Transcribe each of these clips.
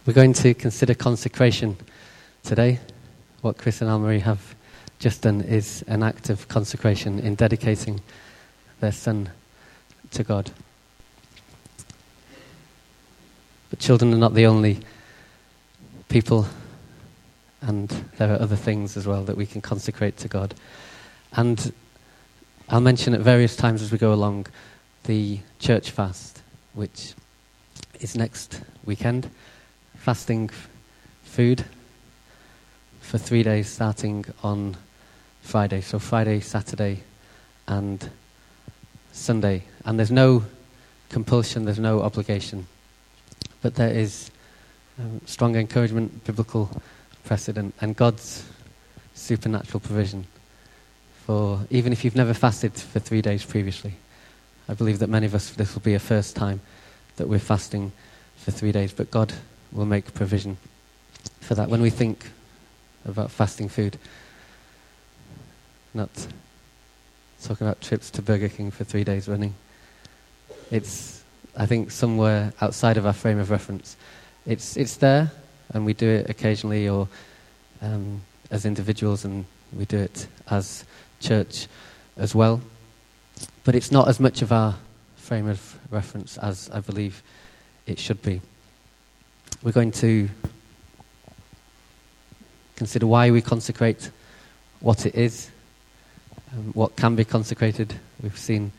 We're going to consider consecration today. What Chris and Anne-Marie have just done is an act of consecration in dedicating their son to God. But children are not the only people, and there are other things as well that we can consecrate to God. And I'll mention at various times as we go along the church fast, which is next weekend. Fasting food for 3 days starting on Friday. So Friday, Saturday and Sunday. And there's no compulsion, there's no obligation. But there is strong encouragement, biblical precedent, and God's supernatural provision for, even if you've never fasted for 3 days previously. I believe that many of us, this will be a first time that we're fasting for 3 days, but God will make provision for that. When we think about fasting food, not talking about trips to Burger King for 3 days running, it's, I think, somewhere outside of our frame of reference. It's there, and we do it occasionally, or as individuals, and we do it as church as well. But it's not as much of our frame of reference as I believe it should be. We're going to consider why we consecrate, what it is, what can be consecrated. We've seen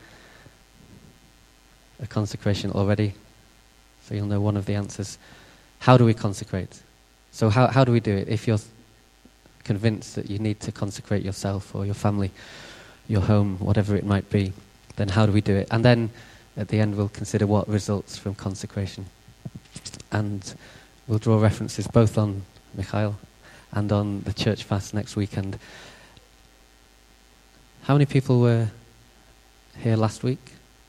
a consecration already, so you'll know one of the answers. How do we consecrate? So how do we do it? If you're convinced that you need to consecrate yourself or your family, your home, whatever it might be, then how do we do it? And then at the end we'll consider what results from consecration. And we'll draw references both on Michael and on the church fast next weekend. How many people were here last week?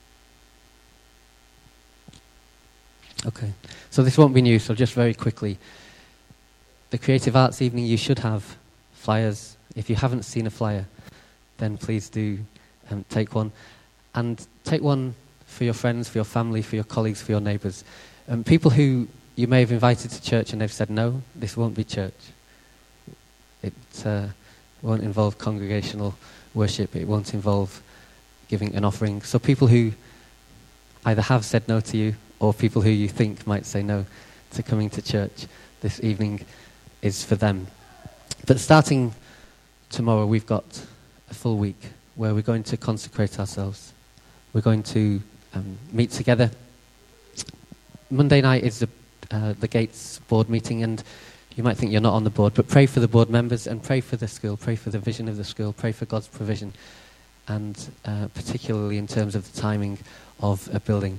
Okay, so this won't be new, so just very quickly. The Creative Arts Evening, you should have flyers. If you haven't seen a flyer, then please do take one. And take one for your friends, for your family, for your colleagues, for your neighbours. People who you may have invited to church and they've said, no, this won't be church. It won't involve congregational worship. It won't involve giving an offering. So people who either have said no to you, or people who you think might say no to coming to church this evening, is for them. But starting tomorrow, we've got a full week where we're going to consecrate ourselves. We're going to meet together. Monday night is the Gates board meeting, and you might think you're not on the board, but pray for the board members and pray for the school, pray for the vision of the school, pray for God's provision, and particularly in terms of the timing of a building.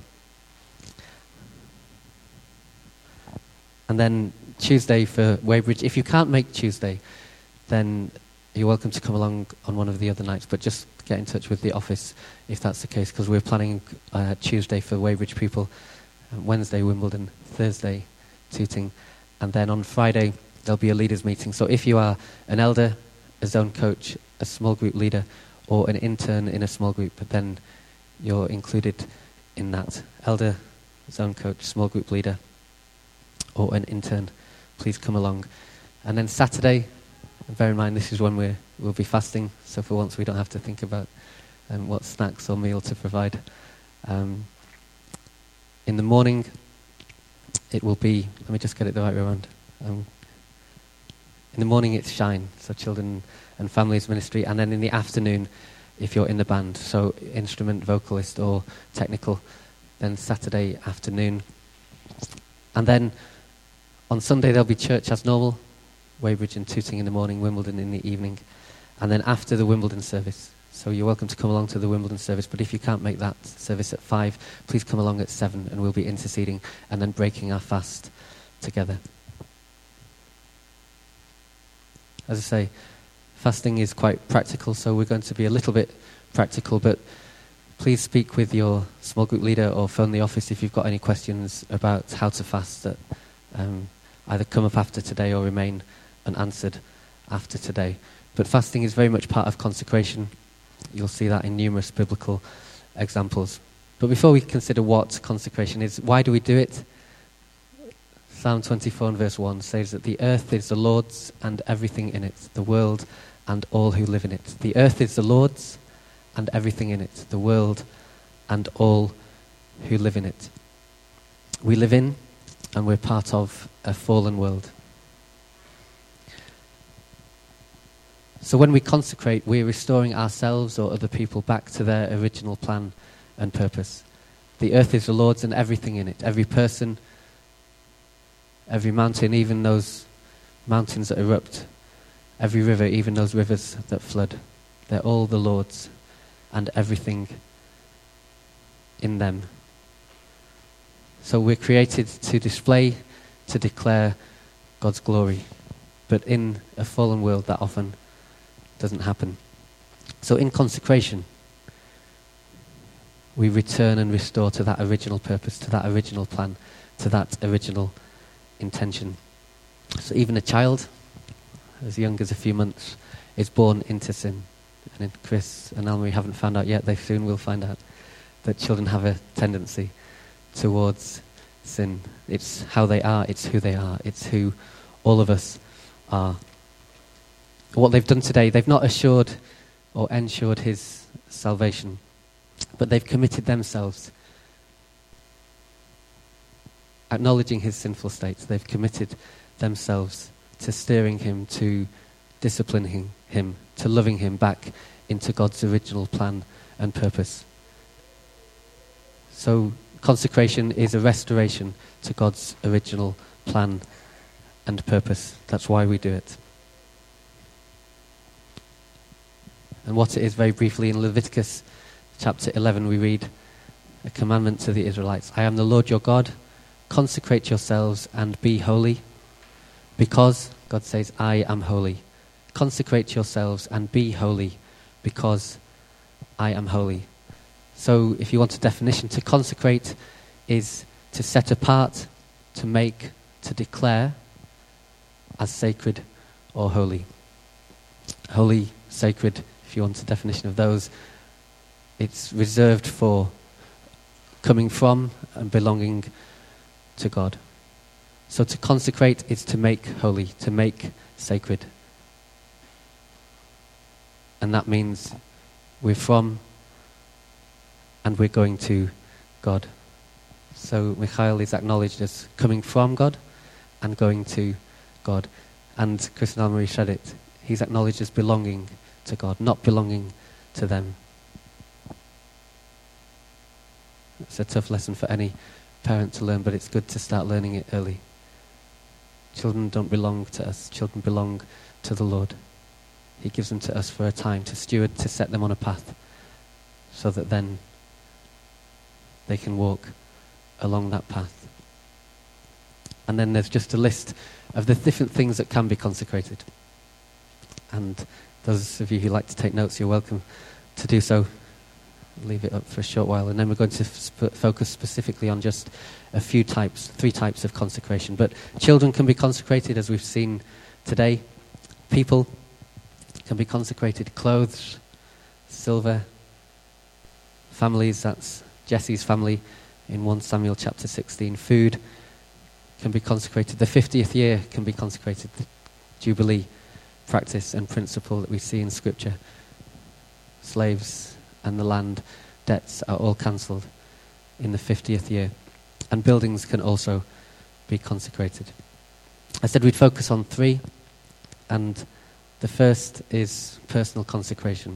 And then Tuesday for Weybridge. If you can't make Tuesday, then you're welcome to come along on one of the other nights, but just get in touch with the office if that's the case, because we're planning Tuesday for Weybridge people, Wednesday Wimbledon, Thursday Tooting, and then on Friday there'll be a leaders meeting. So if you are an elder, a zone coach, a small group leader, or an intern in a small group, then you're included in that. Elder, zone coach, small group leader, or an intern, please come along. And then Saturday, bear in mind this is when we'll be fasting, so for once we don't have to think about what snacks or meal to provide. In the morning, it will be, let me just get it the right way around. In the morning it's Shine, so children and families ministry, and then in the afternoon, if you're in the band, so instrument, vocalist or technical, then Saturday afternoon. And then on Sunday there'll be church as normal, Weybridge and Tooting in the morning, Wimbledon in the evening, and then after the Wimbledon service. So you're welcome to come along to the Wimbledon service, but if you can't make that service at 5, please come along at 7 and we'll be interceding and then breaking our fast together. As I say, fasting is quite practical, so we're going to be a little bit practical, but please speak with your small group leader or phone the office if you've got any questions about how to fast that either come up after today or remain unanswered after today. But fasting is very much part of consecration. You'll see that in numerous biblical examples. But before we consider what consecration is, why do we do it? Psalm 24 and verse 1 says that the earth is the Lord's and everything in it, the world and all who live in it. The earth is the Lord's and everything in it, the world and all who live in it. We live in and we're part of a fallen world. So when we consecrate, we're restoring ourselves or other people back to their original plan and purpose. The earth is the Lord's and everything in it. Every person, every mountain, even those mountains that erupt. Every river, even those rivers that flood. They're all the Lord's and everything in them. So we're created to display, to declare God's glory. But in a fallen world, that often doesn't happen. So in consecration, we return and restore to that original purpose, to that original plan, to that original intention. So even a child, as young as a few months, is born into sin. And Chris and Almarie haven't found out yet, they soon will find out, that children have a tendency towards sin. It's how they are, it's who they are, it's who all of us are. What they've done today, they've not assured or ensured his salvation, but they've committed themselves, acknowledging his sinful state. They've committed themselves to steering him, to disciplining him, to loving him back into God's original plan and purpose. So consecration is a restoration to God's original plan and purpose. That's why we do it. And what it is, very briefly, in Leviticus chapter 11 we read a commandment to the Israelites. I am the Lord your God. Consecrate yourselves and be holy, because, God says, I am holy. Consecrate yourselves and be holy, because I am holy. So if you want a definition, to consecrate is to set apart, to make, to declare as sacred or holy. Holy, sacred, if you want a definition of those, it's reserved for coming from and belonging to God. So to consecrate is to make holy, to make sacred. And that means we're from and we're going to God. So Michael is acknowledged as coming from God and going to God. And Chris and Almarie said it. He's acknowledged as belonging to God, not belonging to them. It's a tough lesson for any parent to learn, but it's good to start learning it early. Children don't belong to us. Children belong to the Lord. He gives them to us for a time to steward, to set them on a path, so that then they can walk along that path. And then there's just a list of the different things that can be consecrated. And those of you who like to take notes, you're welcome to do so. I'll leave it up for a short while, and then we're going to focus specifically on just a few types, 3 types of consecration. But children can be consecrated, as we've seen today. People can be consecrated. Clothes, silver, families, that's Jesse's family in 1 Samuel chapter 16. Food can be consecrated. The 50th year can be consecrated. The Jubilee practice and principle that we see in Scripture. Slaves and the land debts are all cancelled in the 50th year. And buildings can also be consecrated. I said we'd focus on 3, and the first is personal consecration.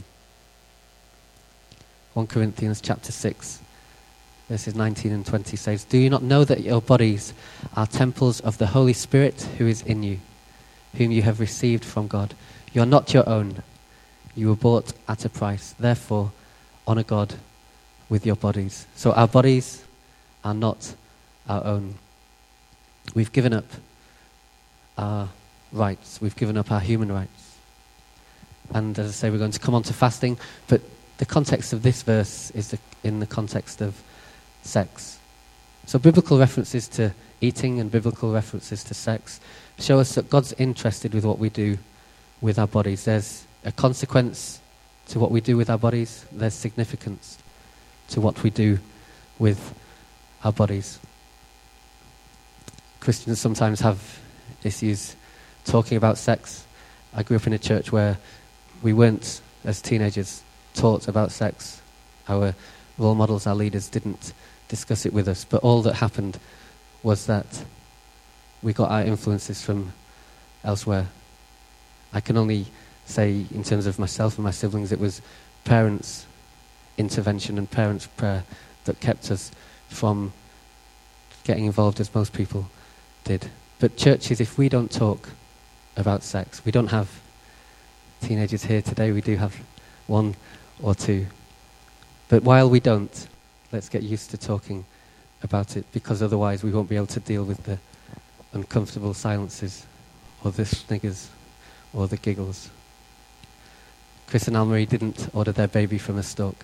1 Corinthians chapter 6, verses 19 and 20 says, Do you not know that your bodies are temples of the Holy Spirit who is in you, whom you have received from God? You are not your own. You were bought at a price. Therefore, honor God with your bodies. So our bodies are not our own. We've given up our rights. We've given up our human rights. And as I say, we're going to come on to fasting, but the context of this verse is in the context of sex. So biblical references to eating and biblical references to sex show us that God's interested with what we do with our bodies. There's a consequence to what we do with our bodies. There's significance to what we do with our bodies. Christians sometimes have issues talking about sex. I grew up in a church where we weren't, as teenagers, taught about sex. Our role models, our leaders, didn't discuss it with us. But all that happened was that we got our influences from elsewhere. I can only say, in terms of myself and my siblings, it was parents' intervention and parents' prayer that kept us from getting involved as most people did. But churches, if we don't talk about sex, we don't have teenagers here today, we do have one or two. But while we don't, let's get used to talking about it, because otherwise we won't be able to deal with the uncomfortable silences or the sniggers or the giggles. Chris and Anne-Marie didn't order their baby from a stalk.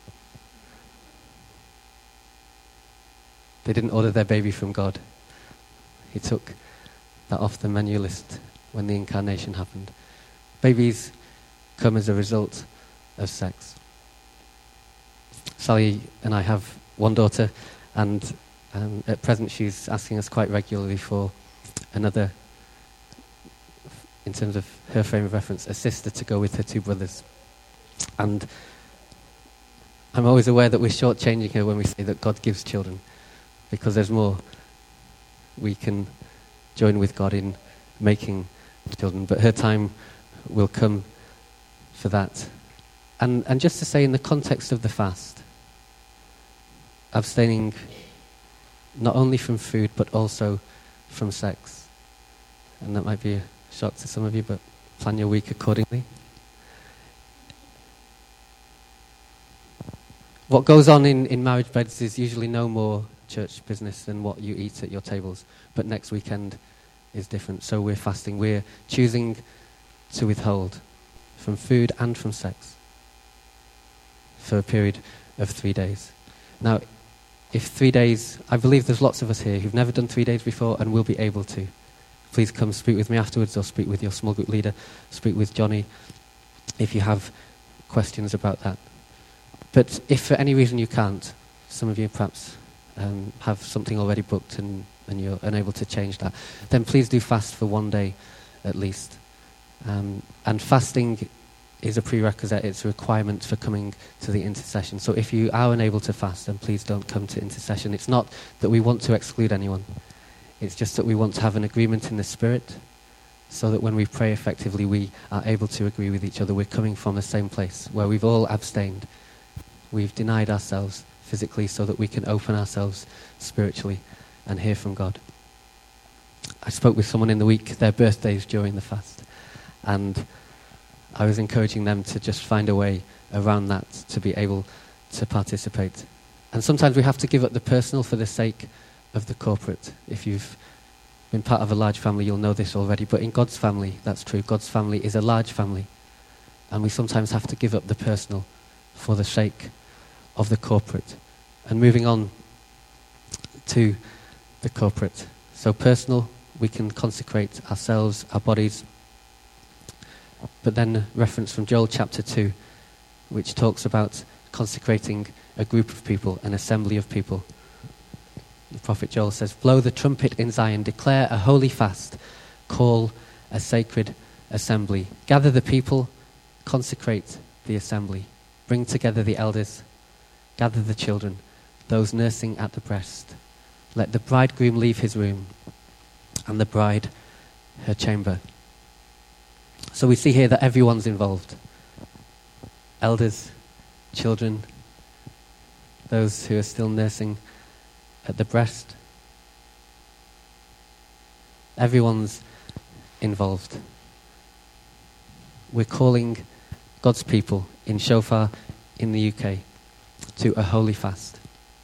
They didn't order their baby from God. He took that off the menu list when the incarnation happened. Babies come as a result of sex. Sally and I have one daughter, and at present she's asking us quite regularly for another, in terms of her frame of reference, a sister to go with her two brothers. And I'm always aware that we're shortchanging her when we say that God gives children, because there's more we can join with God in making children, but her time will come for that. And just to say, in the context of the fast, abstaining not only from food but also from sex. And that might be a shock to some of you, but plan your week accordingly. What goes on in marriage beds is usually no more church business than what you eat at your tables. But next weekend is different. So we're fasting. We're choosing to withhold from food and from sex for a period of 3 days. Now, if 3 days, I believe there's lots of us here who've never done 3 days before and will be able to. Please come speak with me afterwards, or speak with your small group leader, speak with Johnny if you have questions about that. But if for any reason you can't, some of you perhaps have something already booked and you're unable to change that, then please do fast for 1 day at least. And fasting is a prerequisite, it's a requirement for coming to the intercession. So if you are unable to fast, then please don't come to intercession. It's not that we want to exclude anyone. It's just that we want to have an agreement in the Spirit, so that when we pray effectively, we are able to agree with each other. We're coming from the same place where we've all abstained. We've denied ourselves physically so that we can open ourselves spiritually and hear from God. I spoke with someone in the week, their birthdays during the fast, and I was encouraging them to just find a way around that to be able to participate. And sometimes we have to give up the personal for the sake of the corporate. If you've been part of a large family, you'll know this already, but in God's family, that's true. God's family is a large family, and we sometimes have to give up the personal for the sake of the corporate. And moving on to the corporate. So personal, we can consecrate ourselves, our bodies. But then reference from Joel chapter 2, which talks about consecrating a group of people, an assembly of people. The prophet Joel says, "Blow the trumpet in Zion, declare a holy fast, call a sacred assembly. Gather the people, consecrate the assembly. Bring together the elders, gather the children, those nursing at the breast. Let the bridegroom leave his room, and the bride her chamber." So we see here that everyone's involved. Elders, children, those who are still nursing at the breast. Everyone's involved. We're calling God's people in Shofar in the UK to a holy fast.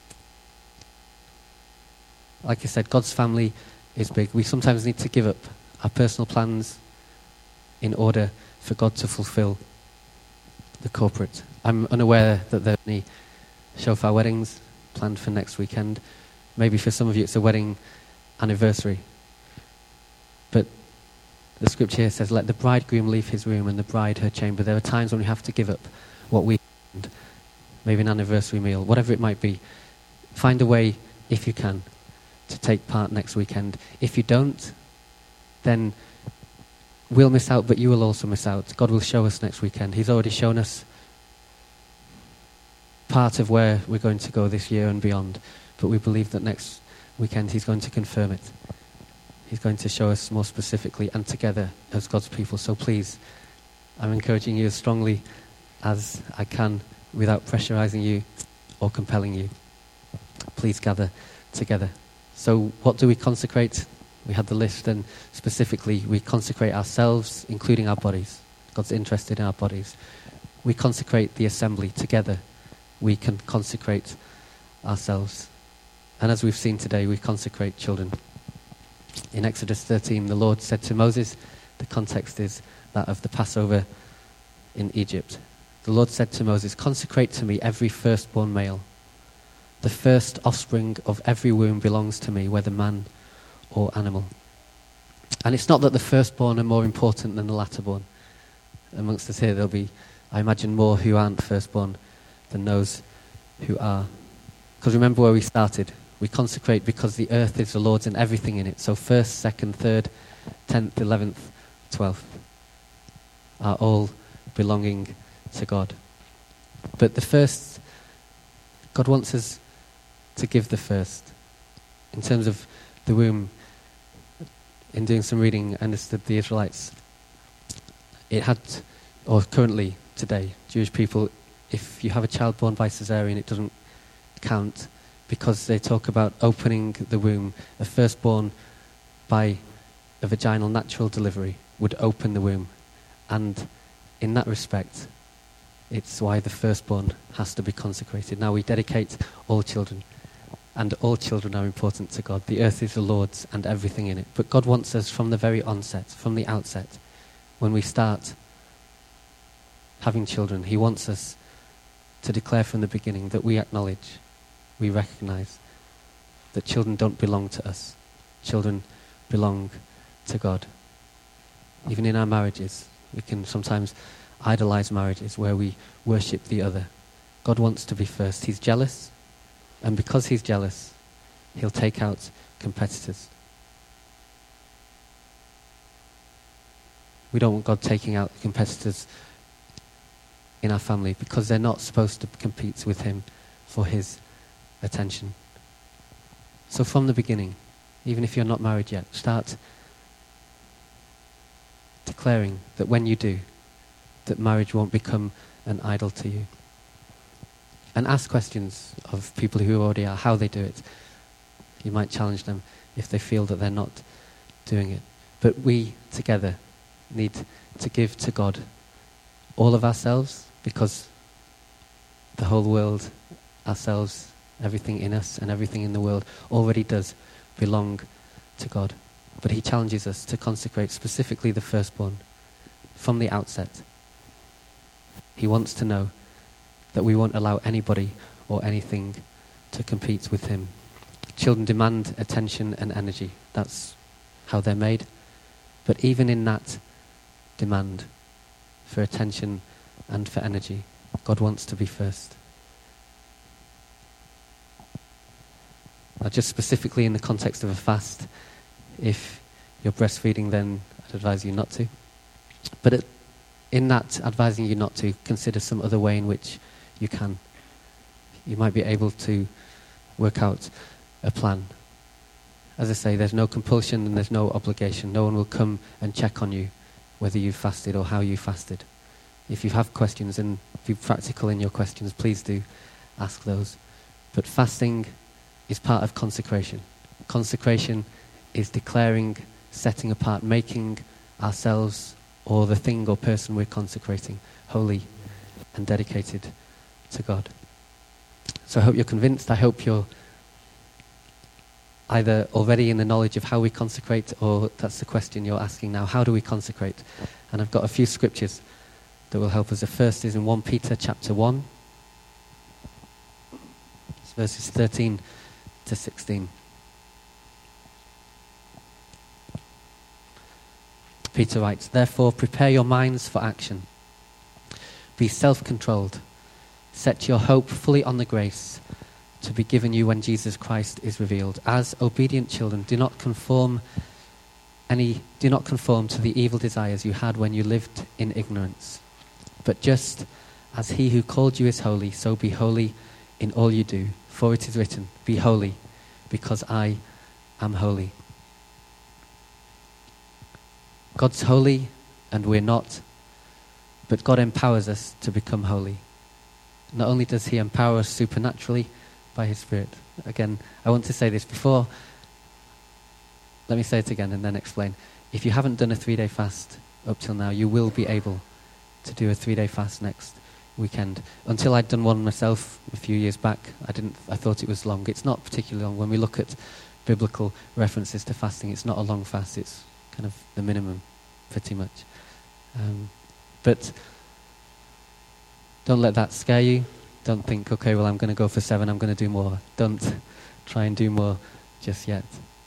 Like I said, God's family is big. We sometimes need to give up our personal plans in order for God to fulfill the corporate. I'm unaware that there are any Shofar weddings planned for next weekend. Maybe for some of you it's a wedding anniversary. But the scripture here says, "Let the bridegroom leave his room and the bride her chamber." There are times when we have to give up what we want, maybe an anniversary meal, whatever it might be. Find a way, if you can, to take part next weekend. If you don't, then we'll miss out, but you will also miss out. God will show us next weekend. He's already shown us part of where we're going to go this year and beyond, but we believe that next weekend he's going to confirm it. He's going to show us more specifically and together as God's people. So please, I'm encouraging you as strongly as I can without pressurizing you or compelling you. Please gather together. So what do we consecrate? We had the list, and specifically we consecrate ourselves, including our bodies. God's interested in our bodies. We consecrate the assembly together. We can consecrate ourselves. And as we've seen today, we consecrate children. In Exodus 13, the Lord said to Moses, the context is that of the Passover in Egypt. The Lord said to Moses, consecrate to me every firstborn male. The first offspring of every womb belongs to me, whether man or animal. And it's not that the firstborn are more important than the latterborn. Amongst us here, there'll be, I imagine, more who aren't firstborn than those who are. Because remember where we started. We consecrate because the earth is the Lord's and everything in it. So 1st, 2nd, 3rd, 10th, 11th, 12th are all belonging to God. But the first, God wants us to give the first. In terms of the womb, in doing some reading, I understood the Israelites. It had, or currently today, Jewish people, if you have a child born by cesarean, it doesn't count, because they talk about opening the womb. A firstborn by a vaginal natural delivery would open the womb. And in that respect, it's why the firstborn has to be consecrated. Now we dedicate all children, and all children are important to God. The earth is the Lord's and everything in it. But God wants us from the very onset, from the outset, when we start having children, he wants us to declare from the beginning that we acknowledge, we recognize that children don't belong to us. Children belong to God. Even in our marriages, we can sometimes idolize marriages where we worship the other. God wants to be first. He's jealous, and because he's jealous, he'll take out competitors. We don't want God taking out competitors in our family because they're not supposed to compete with him for his attention. So from the beginning, even if you're not married yet, start declaring that when you do, that marriage won't become an idol to you. And ask questions of people who already are, how they do it. You might challenge them if they feel that they're not doing it. But we together need to give to God all of ourselves, because the whole world, ourselves, everything in us and everything in the world already does belong to God. But he challenges us to consecrate specifically the firstborn from the outset. He wants to know that we won't allow anybody or anything to compete with him. Children demand attention and energy. That's how they're made. But even in that demand for attention and for energy, God wants to be first. Now, just specifically in the context of a fast, if you're breastfeeding, then I'd advise you not to. But in that advising you not to, consider some other way in which you can. You might be able to work out a plan. As I say, there's no compulsion and there's no obligation. No one will come and check on you whether you fasted or how you fasted. If you have questions, and be practical in your questions, please do ask those. But fasting is part of consecration. Consecration is declaring, setting apart, making ourselves or the thing or person we're consecrating holy and dedicated to God. So I hope you're convinced. I hope you're either already in the knowledge of how we consecrate, or that's the question you're asking now. How do we consecrate? And I've got a few scriptures that will help us. The first is in 1 Peter chapter 1. It's verses 13 to 16. Peter writes, "Therefore prepare your minds for action. Be self-controlled. Set your hope fully on the grace to be given you when Jesus Christ is revealed. As obedient children, do not conform to the evil desires you had when you lived in ignorance. But just as he who called you is holy, so be holy in all you do. For it is written, be holy, because I am holy. God's holy and we're not, but God empowers us to become holy. Not only does he empower us supernaturally by his Spirit. Again, I want to say this before. Let me say it again and then explain. If you haven't done a 3-day fast up till now, you will be able to do a 3-day fast next weekend. Until I'd done one myself a few years back, I thought it was long. It's not particularly long. When we look at biblical references to fasting, it's not a long fast. It's kind of the minimum, pretty much. But don't let that scare you. Don't think, okay, well, I'm going to go for 7, I'm going to do more. Don't try and do more just yet.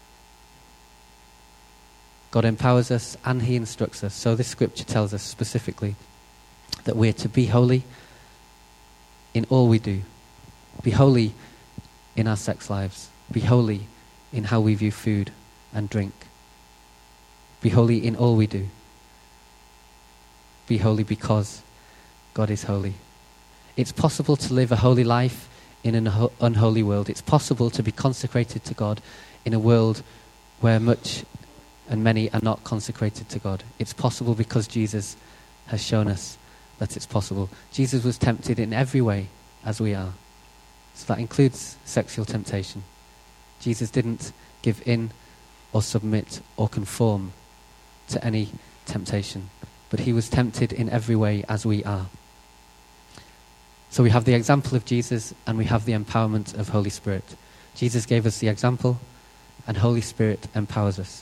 God empowers us and he instructs us. So this scripture tells us specifically that we're to be holy in all we do. Be holy in our sex lives. Be holy in how we view food and drink. Be holy in all we do. Be holy because God is holy. It's possible to live a holy life in an unholy world. It's possible to be consecrated to God in a world where much and many are not consecrated to God. It's possible because Jesus has shown us that it's possible. Jesus was tempted in every way as we are. So that includes sexual temptation. Jesus didn't give in or submit or conform to any temptation, but he was tempted in every way as we are. So we have the example of Jesus and we have the empowerment of Holy Spirit. Jesus gave us the example and Holy Spirit empowers us.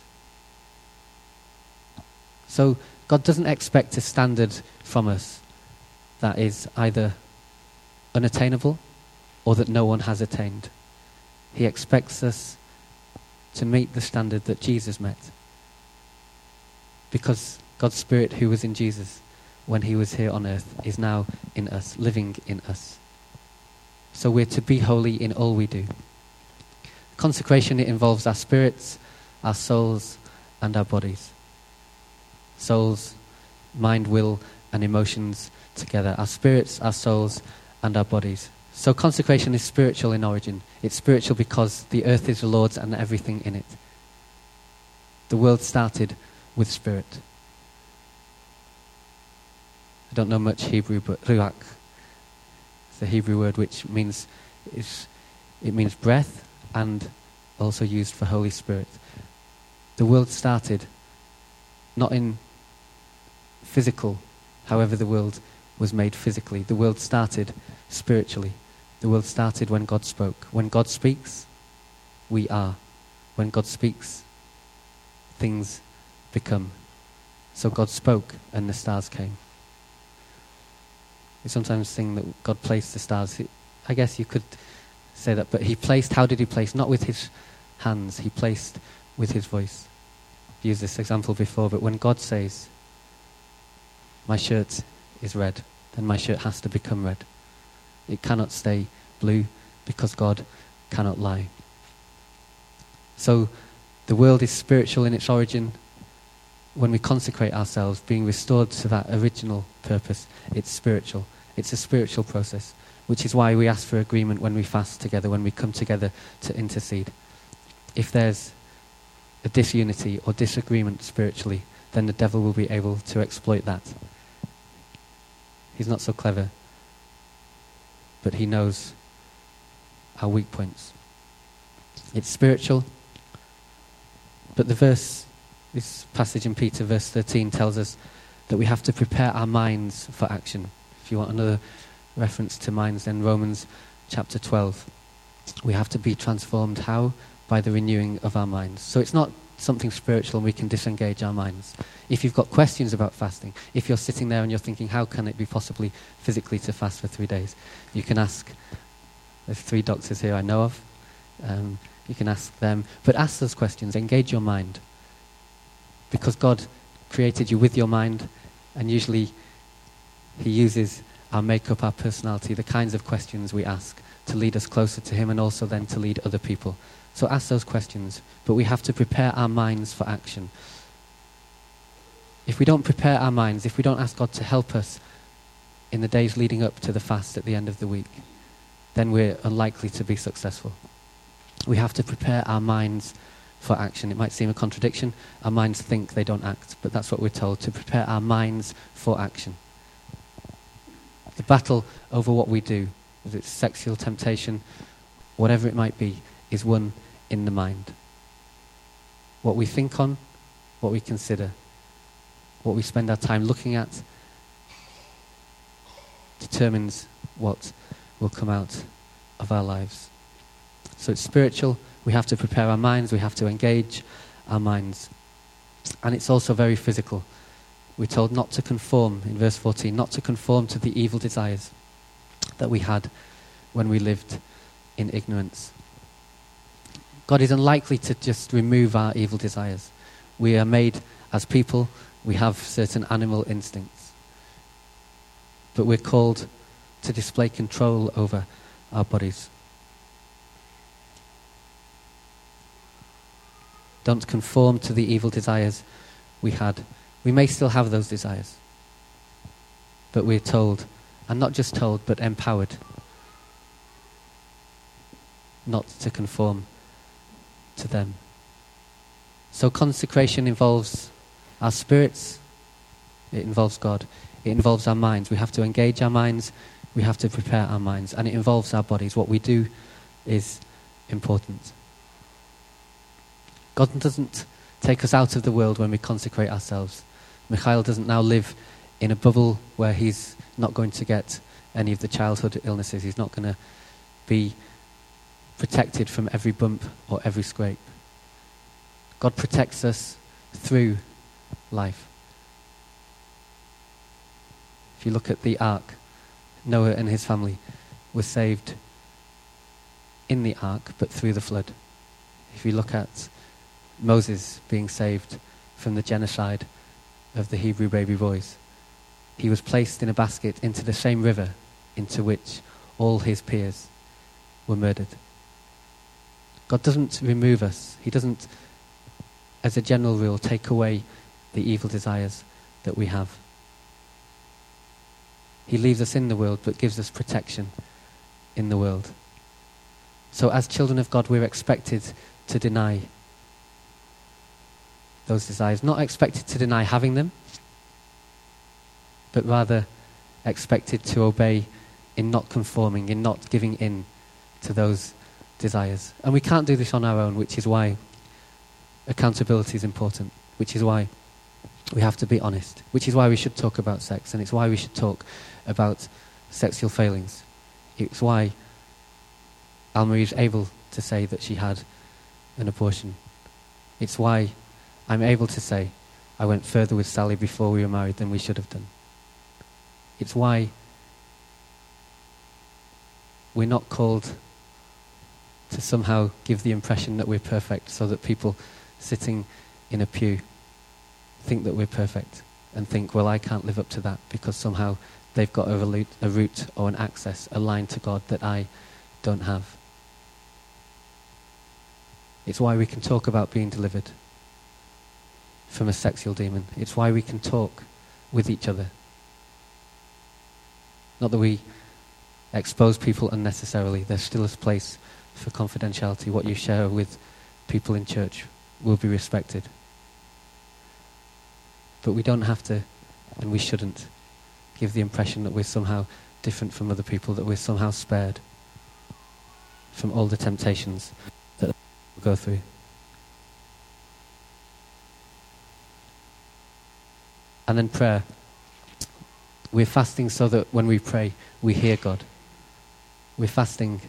So God doesn't expect a standard from us that is either unattainable or that no one has attained. He expects us to meet the standard that Jesus met. Because God's Spirit who was in Jesus when he was here on earth is now in us, living in us. So we're to be holy in all we do. Consecration, it involves our spirits, our souls, and our bodies. Souls, mind, will, and emotions together. Our spirits, our souls, and our bodies. So consecration is spiritual in origin. It's spiritual because the earth is the Lord's and everything in it. The world started with spirit. I don't know much Hebrew, but ruach is the Hebrew word which means breath and also used for Holy Spirit. The world started not in physical, however the world was made physically. The world started spiritually. The world started when God spoke. When God speaks, we are. When God speaks, things become. So God spoke and the stars came. We sometimes sing that God placed the stars. I guess you could say that, but how did he place? Not with his hands, he placed with his voice. I've used this example before, but when God says, my shirt is red, then my shirt has to become red. It cannot stay blue because God cannot lie. So the world is spiritual in its origin. When we consecrate ourselves, being restored to that original purpose, it's spiritual. It's a spiritual process, which is why we ask for agreement when we fast together, when we come together to intercede. If there's a disunity or disagreement spiritually, then the devil will be able to exploit that. He's not so clever, but he knows our weak points. It's spiritual, but this passage in Peter, verse 13, tells us that we have to prepare our minds for action. If you want another reference to minds, then Romans chapter 12. We have to be transformed. How? By the renewing of our minds. So it's not something spiritual and we can disengage our minds. If you've got questions about fasting, if you're sitting there and you're thinking, how can it be possibly physically to fast for 3 days? You can ask, there's 3 doctors here I know of. You can ask them, but ask those questions, engage your mind. Because God created you with your mind, and usually he uses our makeup, our personality, the kinds of questions we ask to lead us closer to him and also then to lead other people. So ask those questions, but we have to prepare our minds for action. If we don't prepare our minds, if we don't ask God to help us in the days leading up to the fast at the end of the week, then we're unlikely to be successful. We have to prepare our minds for action. It might seem a contradiction. Our minds think, they don't act, but that's what we're told, to prepare our minds for action. The battle over what we do, whether it's sexual temptation, whatever it might be, is won in the mind. What we think on, what we consider, what we spend our time looking at, determines what will come out of our lives. So it's spiritual. We have to prepare our minds. We have to engage our minds. And it's also very physical. We're told not to conform, in verse 14, not to conform to the evil desires that we had when we lived in ignorance. God is unlikely to just remove our evil desires. We are made as people. We have certain animal instincts. But we're called to display control over our bodies. Don't conform to the evil desires we had. We may still have those desires, but we're told, and not just told, but empowered, not to conform to them. So consecration involves our spirits, it involves God, it involves our minds. We have to engage our minds, we have to prepare our minds, and it involves our bodies. What we do is important. God doesn't take us out of the world when we consecrate ourselves. Mikhail doesn't now live in a bubble where he's not going to get any of the childhood illnesses. He's not going to be protected from every bump or every scrape. God protects us through life. If you look at the ark, Noah and his family were saved in the ark, but through the flood. If you look at Moses being saved from the genocide of the Hebrew baby boys, he was placed in a basket into the same river into which all his peers were murdered. God doesn't remove us. He doesn't, as a general rule, take away the evil desires that we have. He leaves us in the world, but gives us protection in the world. So as children of God, we're expected to deny those desires. Not expected to deny having them, but rather expected to obey in not conforming, in not giving in to those desires. And we can't do this on our own, which is why accountability is important, which is why we have to be honest, which is why we should talk about sex, and it's why we should talk about sexual failings. It's why Almarie is able to say that she had an abortion. It's why I'm able to say I went further with Sally before we were married than we should have done. It's why we're not called to somehow give the impression that we're perfect so that people sitting in a pew think that we're perfect and think, well, I can't live up to that because somehow they've got a route or an access, a line to God that I don't have. It's why we can talk about being delivered from a sexual demon. It's why we can talk with each other. Not that we expose people unnecessarily. There's still a place for confidentiality. What you share with people in church will be respected. But we don't have to, and we shouldn't, give the impression that we're somehow different from other people, that we're somehow spared from all the temptations that we go through. And then prayer. We're fasting so that when we pray, we hear God. We're fasting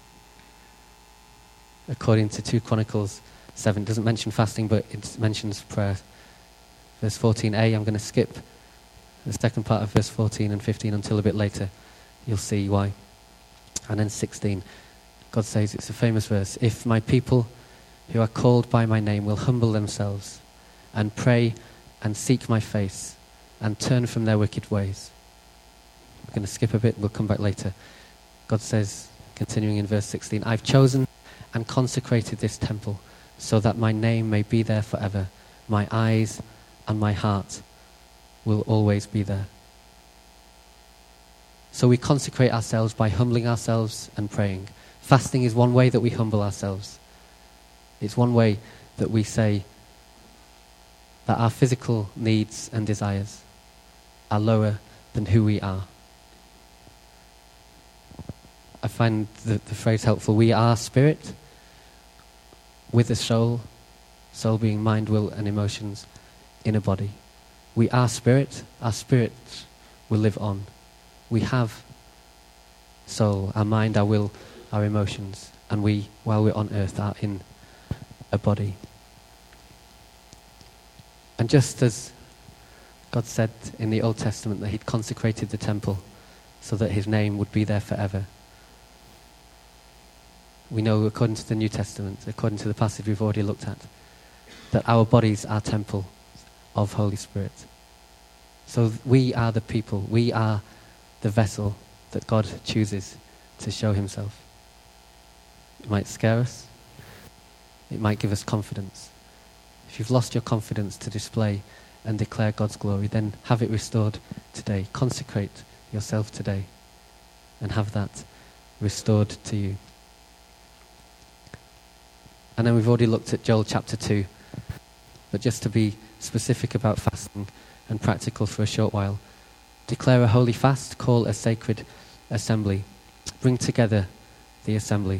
according to 2 Chronicles 7. It doesn't mention fasting, but it mentions prayer. Verse 14a, I'm going to skip the second part of verse 14 and 15 until a bit later. You'll see why. And then 16, God says, it's a famous verse, if my people who are called by my name will humble themselves and pray and seek my face and turn from their wicked ways. going to skip a bit, we'll come back later. God says, continuing in verse 16, I've chosen and consecrated this temple so that my name may be there forever. My eyes and my heart will always be there. So we consecrate ourselves by humbling ourselves and praying. Fasting is one way that we humble ourselves. It's one way that we say that our physical needs and desires are lower than who we are. I find the phrase helpful. We are spirit with a soul, soul being mind, will, and emotions, in a body. We are spirit. Our spirit will live on. We have soul, our mind, our will, our emotions, and we, while we're on earth, are in a body. And just as God said in the Old Testament that he'd consecrated the temple so that his name would be there forever, we know according to the New Testament, according to the passage we've already looked at, that our bodies are temple of Holy Spirit. So we are the people, we are the vessel that God chooses to show himself. It might scare us. It might give us confidence. If you've lost your confidence to display and declare God's glory, then have it restored today. Consecrate yourself today and have that restored to you. And then we've already looked at Joel chapter 2. But just to be specific about fasting and practical for a short while, declare a holy fast, call a sacred assembly. Bring together the assembly.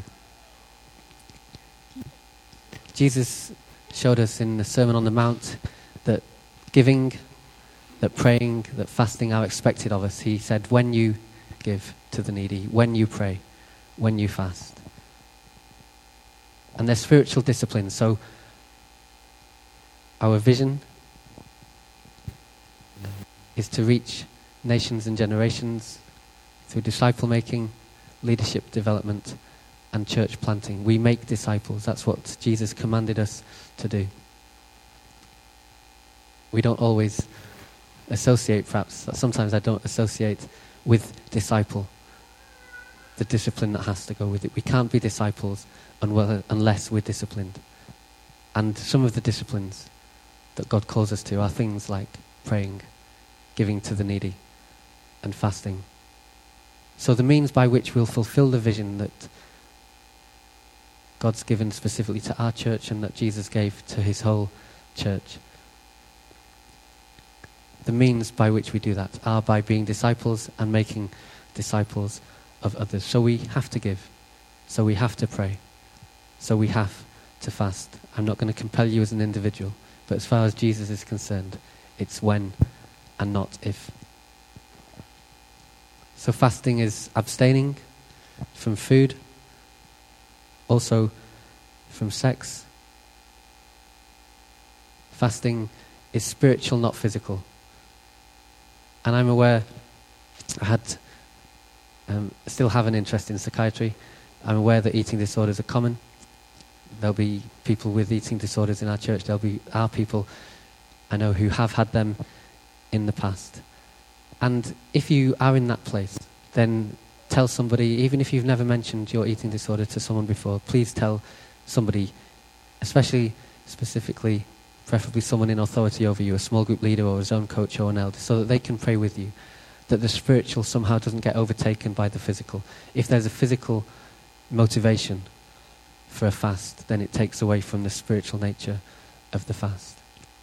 Jesus showed us in the Sermon on the Mount that giving, that praying, that fasting are expected of us. He said, when you give to the needy, when you pray, when you fast. And they're spiritual disciplines. So our vision is to reach nations and generations through disciple making, leadership development, and church planting. We make disciples. That's what Jesus commanded us to do. We don't always associate, perhaps, sometimes I don't associate with disciple the discipline that has to go with it. We can't be disciples unless we're disciplined. And some of the disciplines that God calls us to are things like praying, giving to the needy, and fasting. So the means by which we'll fulfill the vision that God's given specifically to our church and that Jesus gave to his whole church, the means by which we do that are by being disciples and making disciples of others. So we have to give. So we have to pray. So we have to fast. I'm not going to compel you as an individual, but as far as Jesus is concerned, it's when and not if. So fasting is abstaining from food, also from sex. Fasting is spiritual, not physical. And I'm aware I still have an interest in psychiatry. I'm aware that eating disorders are common. There'll be people with eating disorders in our church. There'll be our people I know who have had them in the past. And if you are in that place, then tell somebody, even if you've never mentioned your eating disorder to someone before, please tell somebody, especially, specifically, preferably someone in authority over you, a small group leader or a zone coach or an elder, so that they can pray with you, that the spiritual somehow doesn't get overtaken by the physical. If there's a physical motivation for a fast, then it takes away from the spiritual nature of the fast.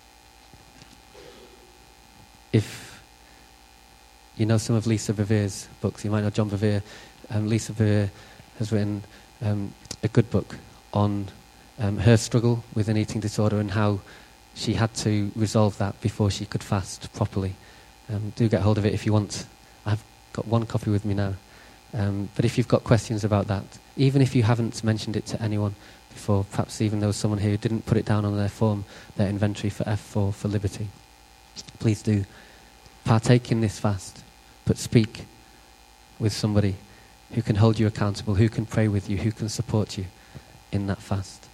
If you know some of Lisa Bevere's books, you might know John Bevere. Lisa Bevere has written a good book on her struggle with an eating disorder and how she had to resolve that before she could fast properly. Do get hold of it if you want. I've got one copy with me now. But if you've got questions about that, even if you haven't mentioned it to anyone before, perhaps even there was someone here who didn't put it down on their form, their inventory for F4 for Liberty, please do partake in this fast, but speak with somebody who can hold you accountable, who can pray with you, who can support you in that fast.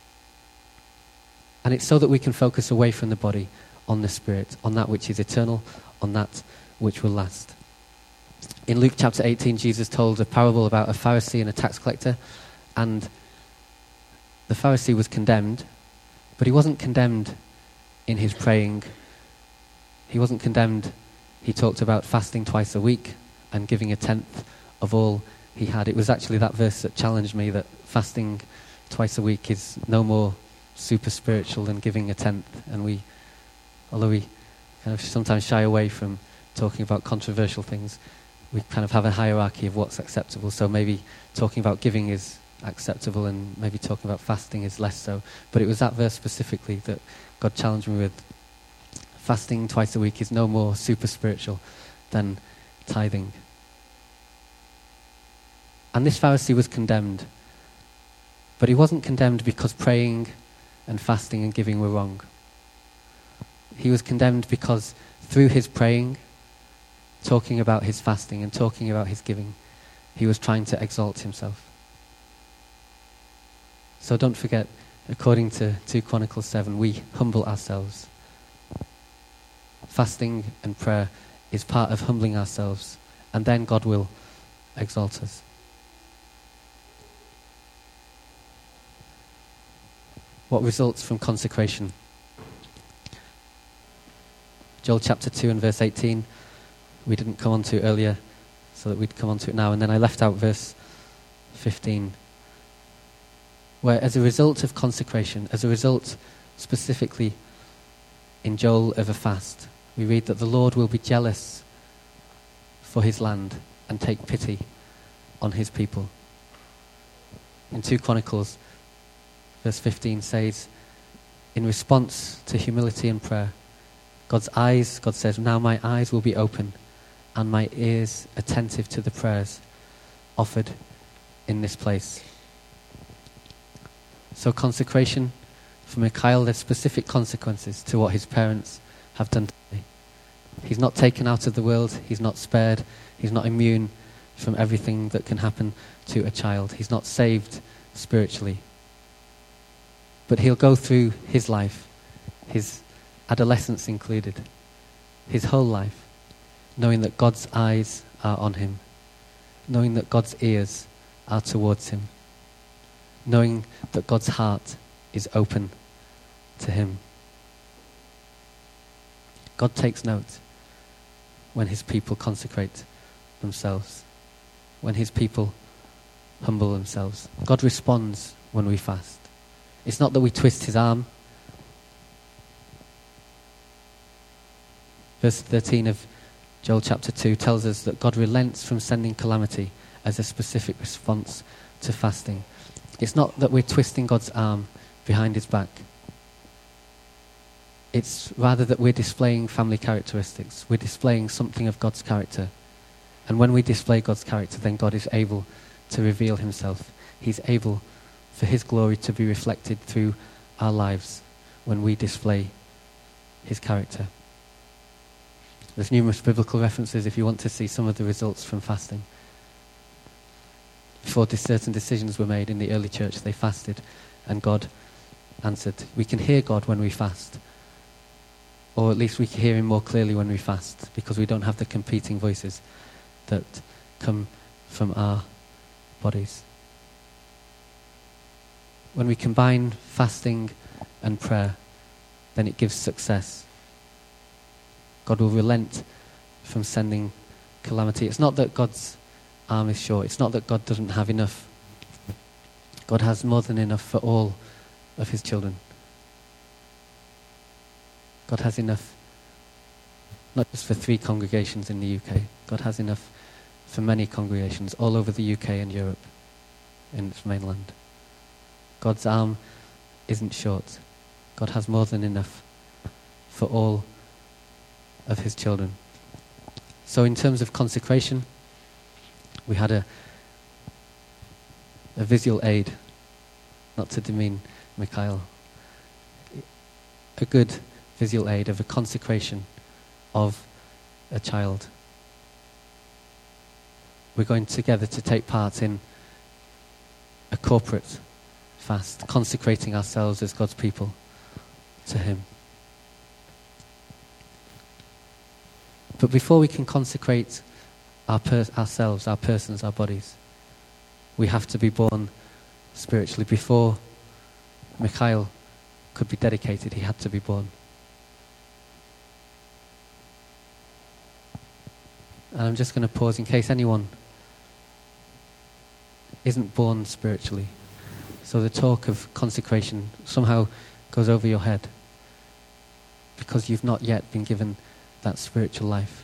And it's so that we can focus away from the body on the spirit, on that which is eternal, on that which will last. In Luke chapter 18, Jesus told a parable about a Pharisee and a tax collector, and the Pharisee was condemned, but he wasn't condemned in his praying. He wasn't condemned. He talked about fasting twice a week and giving a tenth of all he had. It was actually that verse that challenged me, that fasting twice a week is no more super spiritual than giving a tenth. And although we kind of sometimes shy away from talking about controversial things, we kind of have a hierarchy of what's acceptable. So maybe talking about giving is acceptable and maybe talking about fasting is less so. But it was that verse specifically that God challenged me with. Fasting twice a week is no more super spiritual than tithing. And this Pharisee was condemned. But he wasn't condemned because praying and fasting and giving were wrong. He was condemned because through his praying, talking about his fasting and talking about his giving, he was trying to exalt himself. So don't forget, according to 2 Chronicles 7, we humble ourselves. Fasting and prayer is part of humbling ourselves, and then God will exalt us. What results from consecration? Joel chapter 2 and verse 18, we didn't come on to earlier, so that we'd come on to it now. And then I left out verse 15, where as a result of consecration, as a result specifically in Joel of a fast, we read that the Lord will be jealous for his land and take pity on his people. In 2 Chronicles, verse 15 says, in response to humility and prayer, God says, now my eyes will be open and my ears attentive to the prayers offered in this place. So consecration for Mikhail, there's specific consequences to what his parents have done today. He's not taken out of the world, he's not spared, he's not immune from everything that can happen to a child. He's not saved spiritually. But he'll go through his life, his adolescence included, his whole life, knowing that God's eyes are on him, knowing that God's ears are towards him, knowing that God's heart is open to him. God takes note when his people consecrate themselves, when his people humble themselves. God responds when we fast. It's not that we twist his arm. Verse 13 of Joel chapter 2 tells us that God relents from sending calamity as a specific response to fasting. It's not that we're twisting God's arm behind his back. It's rather that we're displaying family characteristics. We're displaying something of God's character. And when we display God's character, then God is able to reveal himself. He's able for his glory to be reflected through our lives when we display his character. There's numerous biblical references if you want to see some of the results from fasting. Before certain decisions were made in the early church, they fasted and God answered. We can hear God when we fast. Or at least we can hear him more clearly when we fast, because we don't have the competing voices that come from our bodies. When we combine fasting and prayer, then it gives success. God will relent from sending calamity. It's not that God's arm is short. It's not that God doesn't have enough. God has more than enough for all of his children. God has enough, not just for 3 congregations in the UK. God has enough for many congregations all over the UK and Europe, in its mainland. God's arm isn't short. God has more than enough for all of his children. So in terms of consecration, we had a visual aid, not to demean Mikhail, a good visual aid of a consecration of a child. We're going together to take part in a corporate fast, consecrating ourselves as God's people to him. But before we can consecrate ourselves, our persons, our bodies. We have to be born spiritually. Before Mikhail could be dedicated, he had to be born. And I'm just going to pause in case anyone isn't born spiritually. So the talk of consecration somehow goes over your head because you've not yet been given that spiritual life.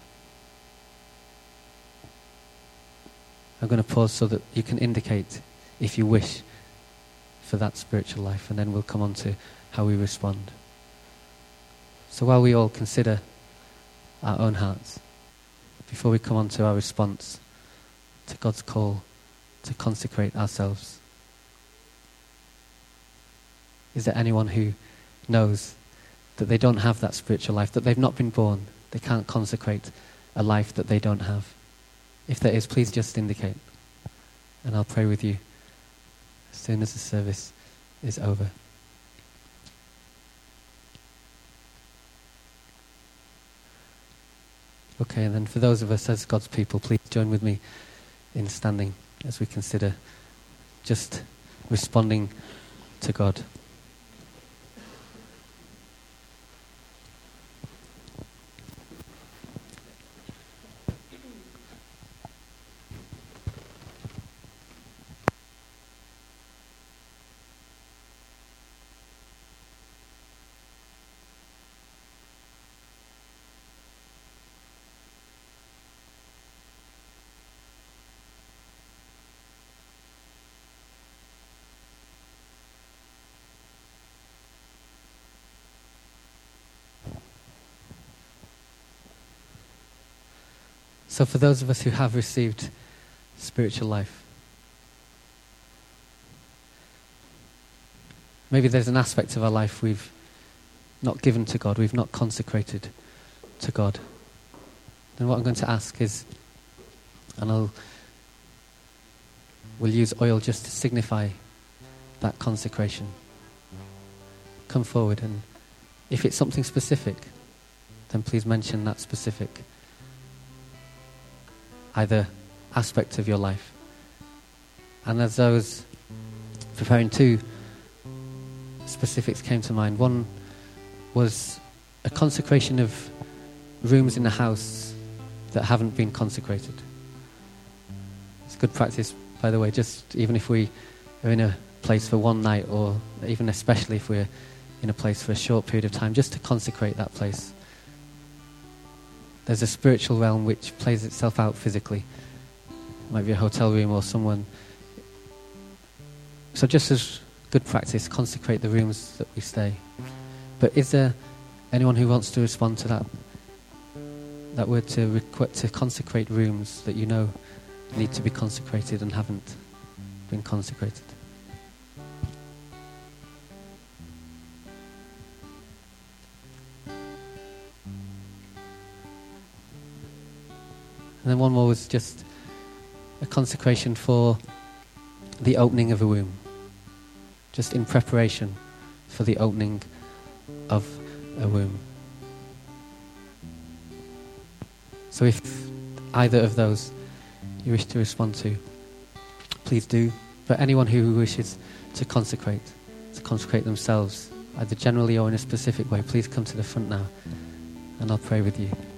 I'm going to pause so that you can indicate if you wish for that spiritual life, and then we'll come on to how we respond. So while we all consider our own hearts, before we come on to our response to God's call to consecrate ourselves, is there anyone who knows that they don't have that spiritual life, that they've not been born, they can't consecrate a life that they don't have? If there is, please just indicate, and I'll pray with you as soon as the service is over. Okay, and then for those of us as God's people, please join with me in standing as we consider just responding to God. So for those of us who have received spiritual life, maybe there's an aspect of our life we've not given to God, we've not consecrated to God. Then what I'm going to ask is, and we'll use oil just to signify that consecration. Come forward, and if it's something specific, then please mention that specific either aspect of your life. And as I was preparing, two specifics came to mind. One was a consecration of rooms in the house that haven't been consecrated. It's good practice, by the way, just even if we are in a place for one night, or even especially if we're in a place for a short period of time, just to consecrate that place. There's a spiritual realm which plays itself out physically. It might be a hotel room or someone. So just as good practice, consecrate the rooms that we stay. But is there anyone who wants to respond to that word to consecrate rooms that you know need to be consecrated and haven't been consecrated? And then one more was just a consecration for the opening of a womb. Just in preparation for the opening of a womb. So if either of those you wish to respond to, please do. But anyone who wishes to consecrate themselves, either generally or in a specific way, please come to the front now, and I'll pray with you.